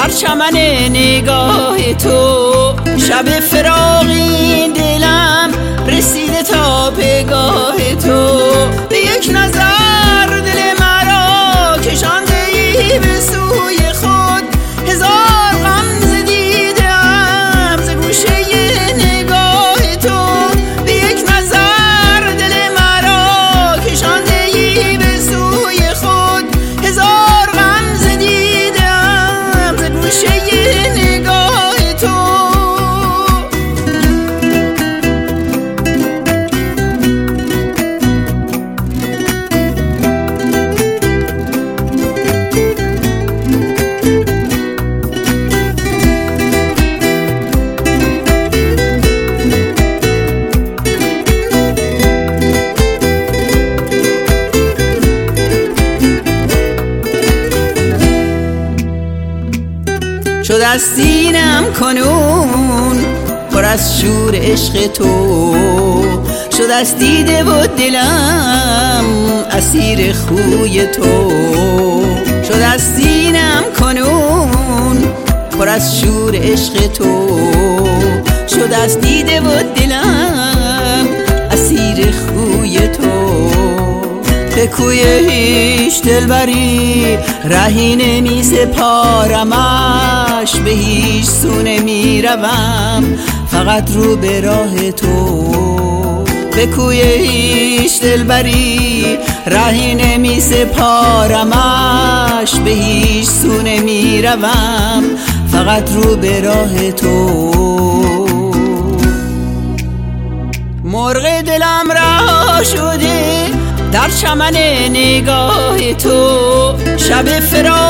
چمن نگاه تو. شب فراقی دلم رسیده تا پگاه تو. به یک نظر دل مرا کشانده‌ای به سوی خود. هزار غمزه دیدم ز گوشه نگاه تو. به یک نظر دل مرا کشانده‌ای به سوی خود. هزار غمزه دیدم ز گوشه نگاه تو. شد از سینم کنون پر از شور عشق تو. شد از دیده و دلم اسیر خوی تو. شد از سینم کنون پر از شور عشق تو. شد از دیده و دلم اسیر خوی تو. به کوی هیچ دلبری رهی نمی سپارمش. به هیچ سو نمی روم فقط رو به راه تو. به کوی هیچ دلبری رهی نمی سپارمش. به هیچ سو نمی روم فقط رو به راه تو. مرغ دلم رها شده در چمن نگاه تو. شب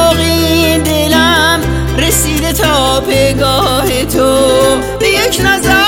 فراقی دلم رسیده تا پگاه تو. به یک نظر